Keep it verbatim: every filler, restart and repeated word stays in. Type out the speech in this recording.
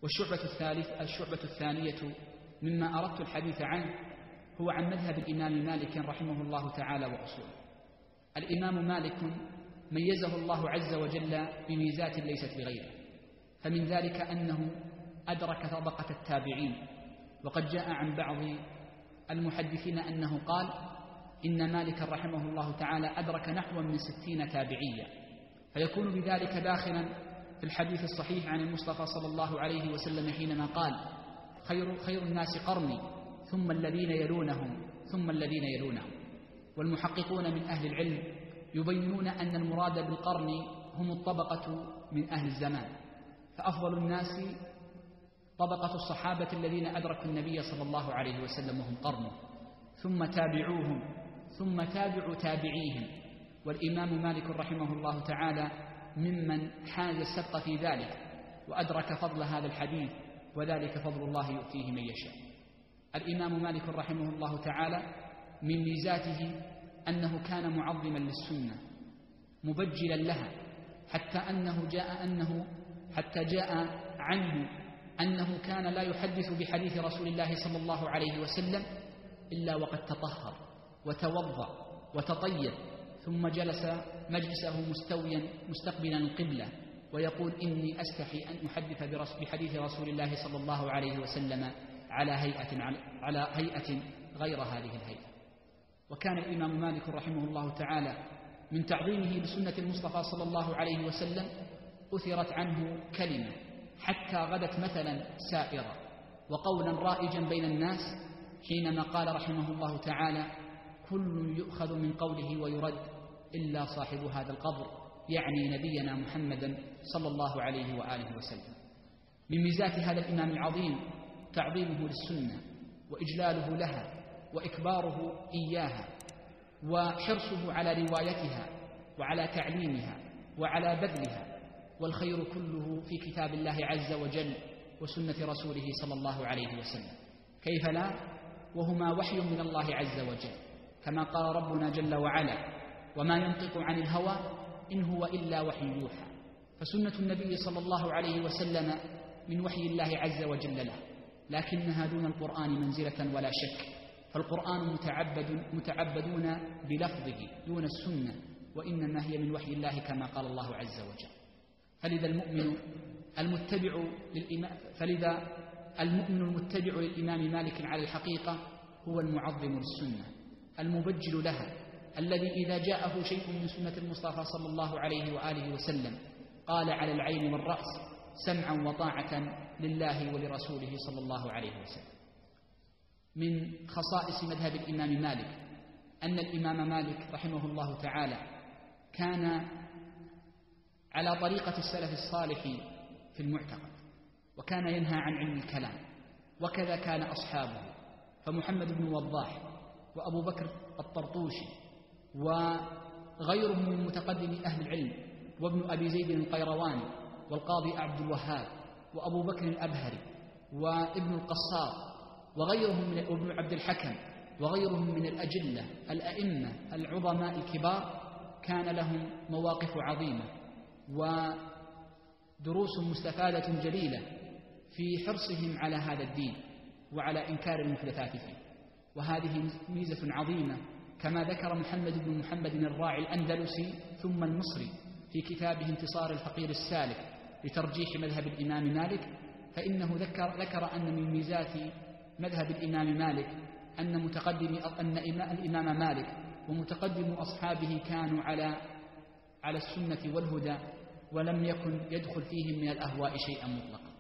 والشعبة الثالث الشعبة الثانية مما أردت الحديث عنه هو عن مذهب الإمام مالك رحمه الله تعالى وأصوله. الإمام مالك ميزه الله عز وجل بميزات ليست بغيره، فمن ذلك أنه أدرك طبقة التابعين، وقد جاء عن بعض المحدثين أنه قال إن مالك رحمه الله تعالى أدرك نحو من ستين تابعيا، فيكون بذلك داخلا في الحديث الصحيح عن المصطفى صلى الله عليه وسلم حينما قال خير, خير الناس قرني ثم الذين يلونهم ثم الذين يلونهم. والمحققون من أهل العلم يبينون أن المراد بالقرن هم الطبقة من أهل الزمان، فأفضل الناس طبقة الصحابة الذين أدركوا النبي صلى الله عليه وسلم وهم قرنه، ثم تابعوهم، ثم تابعوا تابعيهم. والإمام مالك رحمه الله تعالى ممن حاز السبق في ذلك وأدرك فضل هذا الحديث، وذلك فضل الله يؤتيه من يشاء. الإمام مالك رحمه الله تعالى من ميزاته أنه كان معظما للسنة مبجلا لها، حتى أنه جاء أنه حتى جاء عنه أنه كان لا يحدث بحديث رسول الله صلى الله عليه وسلم إلا وقد تطهر وتوضأ وتطيب، ثم جلس مجلسه مستويا مستقبلا القبلة ويقول إني أستحي أن أحدث بحديث رسول الله صلى الله عليه وسلم على هيئة, على هيئة غير هذه الهيئة. وكان الإمام مالك رحمه الله تعالى من تعظيمه لسنة المصطفى صلى الله عليه وسلم أثرت عنه كلمة حتى غدت مثلا سائرة وقولا رائجا بين الناس، حينما قال رحمه الله تعالى كل يؤخذ من قوله ويرد إلا صاحب هذا القبر، يعني نبينا محمدا صلى الله عليه وآله وسلم. من ميزات هذا الإمام العظيم تعظيمه للسنة وإجلاله لها وإكباره إياها، وحرصه على روايتها وعلى تعليمها وعلى بذلها، والخير كله في كتاب الله عز وجل وسنة رسوله صلى الله عليه وسلم، كيف لا وهما وحي من الله عز وجل، كما قال ربنا جل وعلا وما ينطق عن الهوى إن هو إلا وحي يوحى. فسنة النبي صلى الله عليه وسلم من وحي الله عز وجل له، لكنها دون القرآن منزلة ولا شك، فالقرآن متعبد متعبدون بلفظه دون السنة، وإنما هي من وحي الله كما قال الله عز وجل. فلذا المؤمن المتبع للإمام فلذا المؤمن المتبع للإمام مالك على الحقيقة هو المعظم للسنة المبجل لها، الذي إذا جاءه شيء من سنة المصطفى صلى الله عليه وآله وسلم قال على العين والرأس سمعا وطاعة لله ولرسوله صلى الله عليه وسلم. من خصائص مذهب الإمام مالك أن الإمام مالك رحمه الله تعالى كان على طريقة السلف الصالح في المعتقد، وكان ينهى عن علم الكلام، وكذا كان أصحابه، فمحمد بن وضاح وأبو بكر الطرطوشي وغيرهم من متقدم أهل العلم، وابن أبي زيد القيرواني والقاضي عبد الوهاب وأبو بكر الأبهري وابن القصار وغيرهم من ابن عبد الحكم وغيرهم من الأجلة الأئمة العظماء الكبار، كان لهم مواقف عظيمة ودروس مستفادة جليلة في حرصهم على هذا الدين وعلى إنكار المحدثات فيه. وهذه ميزة عظيمة كما ذكر محمد بن محمد الراعي الأندلسي ثم المصري في كتابه انتصار الفقير السالك لترجيح مذهب الإمام مالك، فإنه ذكر, ذكر أن من ميزات مذهب الإمام مالك أن متقدم أن الإمام مالك ومتقدم أصحابه كانوا على على السنة والهدى، ولم يكن يدخل فيهم من الأهواء شيئا مطلقا.